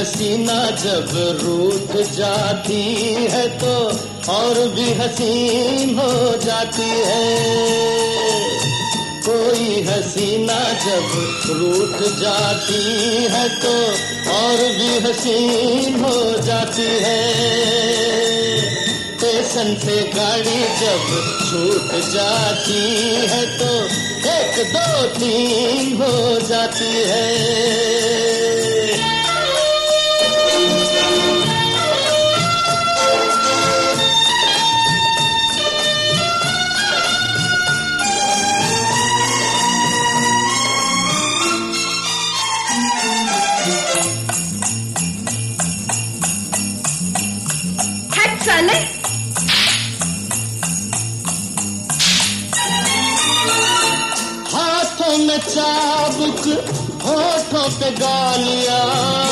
हसीना जब रूठ जाती है तो और भी हसीन हो जाती है। कोई हसीना जब रूठ जाती है तो और भी हसीन हो जाती है। स्टेशन से गाड़ी जब छूट जाती है तो 1 2 3 हो जाती है। साले हाथों में चाबुक होठों पे गालियां,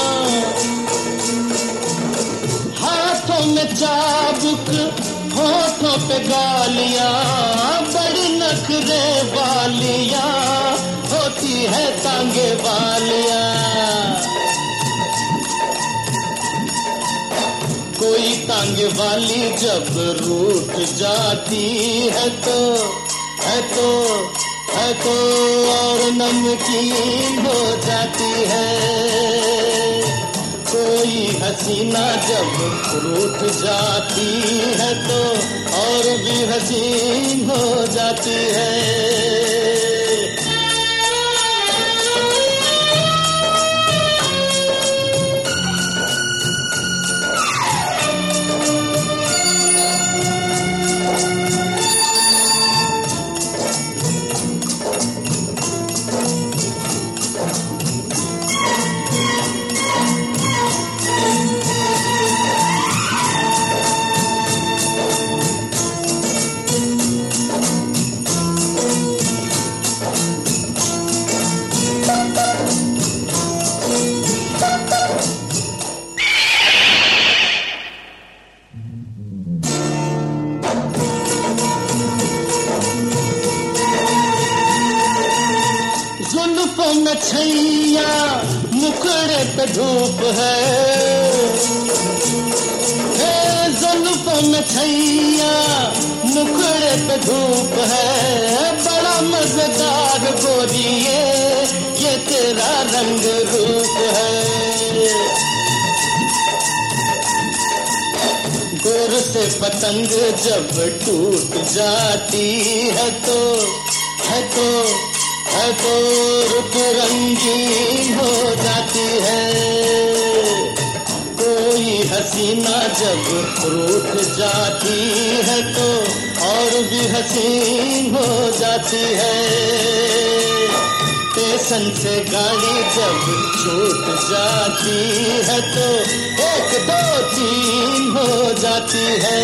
हाथों में चाबुक होठों पे गालियां, बड़ी नखरे वालियां होती है तांगे वालियां। कोई तांगे वाली जब रूठ जाती है तो और नमकीन हो जाती है। कोई हसीना जब रूठ जाती है तो और भी हसीन हो जाती है। जुल्फों में छैया मुखड़े पे धूप है, जुल्फों में छैया मुखड़े पे धूप है। बड़ा मजेदार गोरिये ये तेरा रंग रूप है। गोर से पतंग जब टूट जाती है तो रुत रंगीन हो जाती है। कोई हसीना जब रूठ जाती है तो और भी हसीन हो जाती है। स्टेशन से गाड़ी जब छूट जाती है तो 1 2 3 हो जाती है।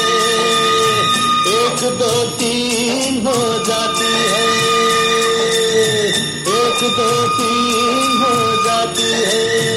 1 2 3 हो जाती है। 1 2 3 हो जाती है।